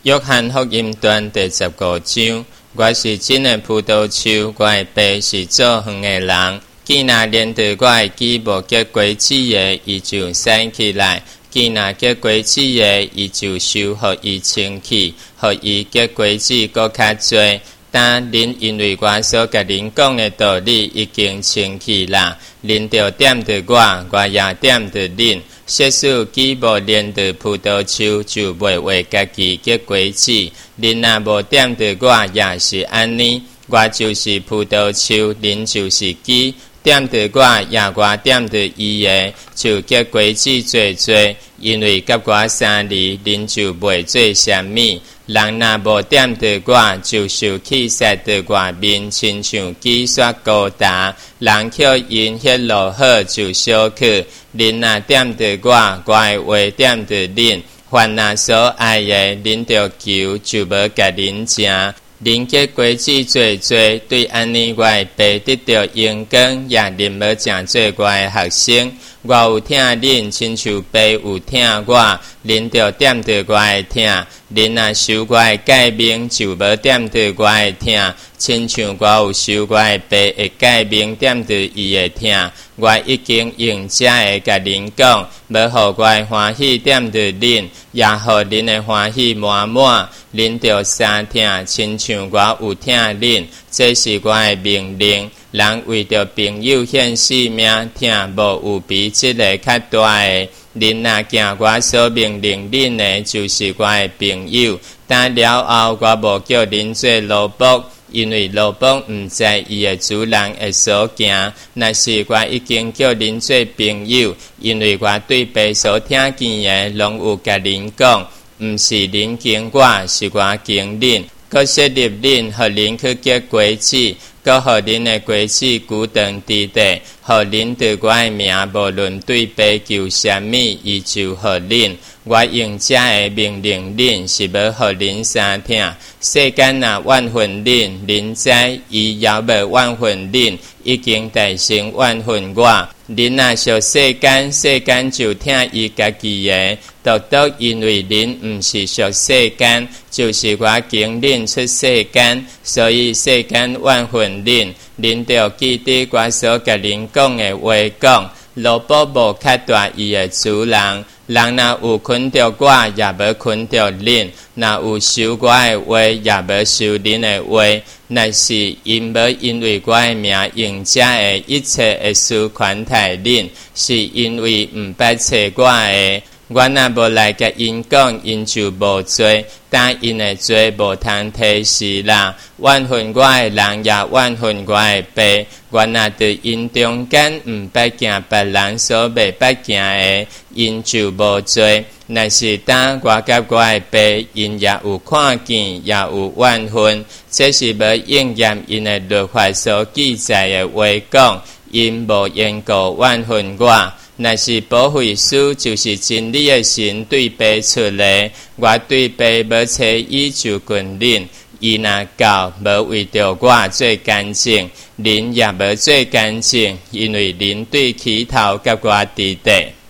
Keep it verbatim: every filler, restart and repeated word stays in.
约翰福音段第十五章，我是真的葡萄树，我的爸是做园的人。既若连着我的枝无结果子的，伊就散起来；既若结果子的，伊就收互伊清气，互伊结果子搁较多。但恁因为我所甲恁讲的道理已经清气啦，恁就点着我，我也点着恁。即使枝无连着葡萄树，就袂为家己结果子。恁若无点着我，也是安尼。我就是葡萄树，恁就是枝。点着我，也我点着伊的，就结果子最多。因为甲我相离，恁就袂做啥物。人若无点着我，就受气杀在外面，亲像枝刷高大。人叫因迄落好就小去。恁若点着我，我的话点着恁。凡若所爱的，恁着求，就无甲恁食。恁结果子最多，对安尼我的爸得到荣光，也恁要诚做我的学生。我有听恁，亲像爸有听我，恁着点着我的听。恁若受我的诫命，就无点着我的听，亲像我有受我的爸的诫命，点着伊的听。我已经用这个甲恁讲，要互我的欢喜点着恁，也互恁的欢喜满满。恁着三听，亲像我有听恁，这是我的命令。人为着朋友献性命，听无有比这个较大的。恁若行我所命令恁的，就是我的朋友。等了后，我无叫恁做奴仆，因为奴仆毋知伊的主人会所行。若是我已经叫恁做朋友，因为我对爸所听见的，拢有甲恁讲。毋是恁经我，是我经恁，搁设立恁，互恁去结果子，搁互恁的果子久长伫地，互恁对我的名，无论对爸求啥物，伊就互恁。我用这个命令恁，是要互恁三听。世间若怨恨恁，恁知伊也要怨恨恁，已经大声怨恨我。恁若属世间，世间就听伊家己的。独独因为恁毋是属世间，就是我经恁出世间，所以世间怨恨恁。恁着记得我所甲恁讲的话讲，奴仆无较大伊的主人。人若有困着我，也无困着恁；若有收我的话，也无收恁的话。若是因无因为我的名用这的一切会事款待恁，是因为毋捌找我的。我若无来甲因讲，因就无做，但因的做无通提示啦。怨恨我的人也怨恨我的爸。我若伫因中间毋捌行别人所袂捌行的，因就无做。若是当我甲我的爸，因也有看见，也有怨恨。这是要应验因的律法所记载的话讲，因无缘故怨恨我。若是保惠师，就是真理的神对爸出来，我对爸无找伊就近恁。伊若到无为着我做干净，恁也无做干净，因为恁对起头甲我伫地。